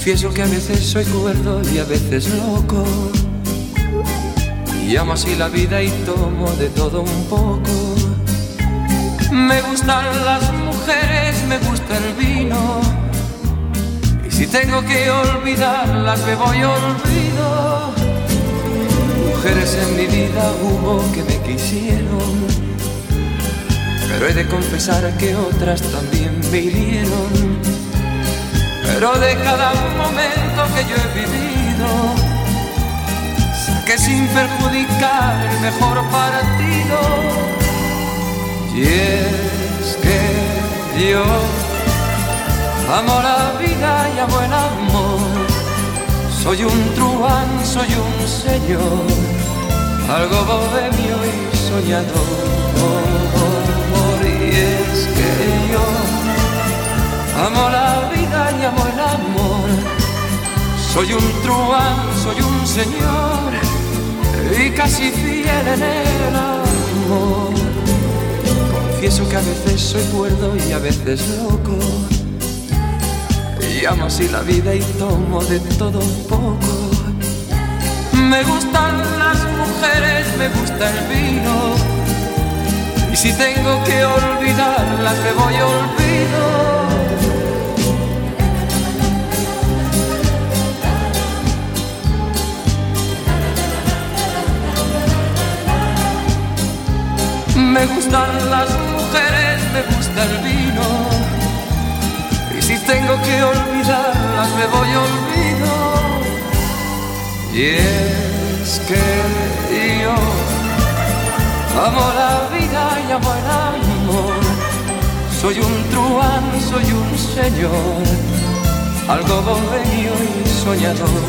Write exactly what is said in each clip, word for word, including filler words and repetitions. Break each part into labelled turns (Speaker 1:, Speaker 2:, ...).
Speaker 1: Confieso que a veces soy cuerdo y a veces loco, y amo así la vida y tomo de todo un poco. Me gustan las mujeres, me gusta el vino, y si tengo que olvidarlas bebo y olvido. Mujeres en mi vida hubo que me quisieron, pero he de confesar que otras también me hirieron. Pero de cada momento que yo he vivido saqué sin perjudicar el mejor partido. Y es que yo amo la vida y amo el amor. Soy un truán, soy un señor, algo bohemio y soñador. Y es que yo amo la vida y amo el amor. Soy un truán, soy un señor y casi fiel en el amor. Confieso que a veces soy cuerdo y a veces loco, y amo así la vida y tomo de todo un poco. Me gustan las mujeres, me gusta el vino, y si tengo que olvidarlas me voy a olvido. Me gustan las mujeres, me gusta el vino, y si tengo que olvidarlas me voy a olvido. Y es que yo amo la vida y amo el amor. Soy un truán, soy un señor, algo bohemio y soñador.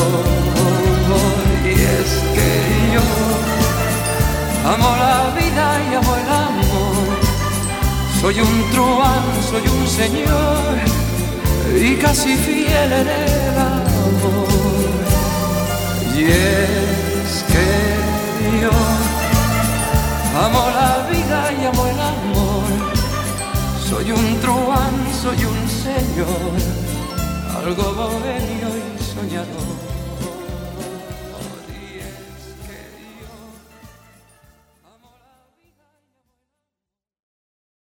Speaker 1: Y es que yo amo la vida y amo el amor. Soy un truán, soy un señor y casi fiel en el amor. Y es que yo amo la vida y amo el amor. Soy un truán, soy un señor, algo bohemio y soñador.